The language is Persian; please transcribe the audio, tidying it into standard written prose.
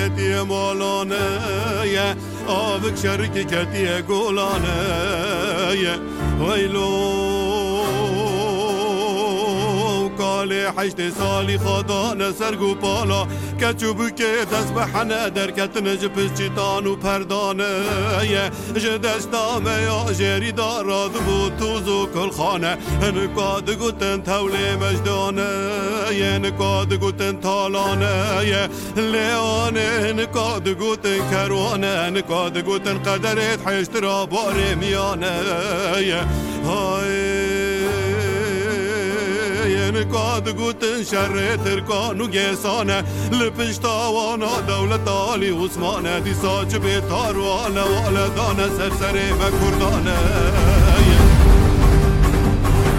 کتی مالانه آبک شرک کتی گلانه ویلو کالی 8 سالی خدا نسرگو پالا کچوبو که دست به حنه درکتن جپش چیتان و پردانه جدشتامه یا جری داراد بود توزو کل خانه نکاد گوتن تولی مجدانه نکاد گوتن تالانه لیانه نکاد گوتن کروانه نکاد گوتن قدرت حشت را باره میانه های نکاد گوتن شر ترکان و گیسانه لپشتاوانا دولت آلی عثمانه دی ساچ بیتاروانه والدانه سرسره و کردانه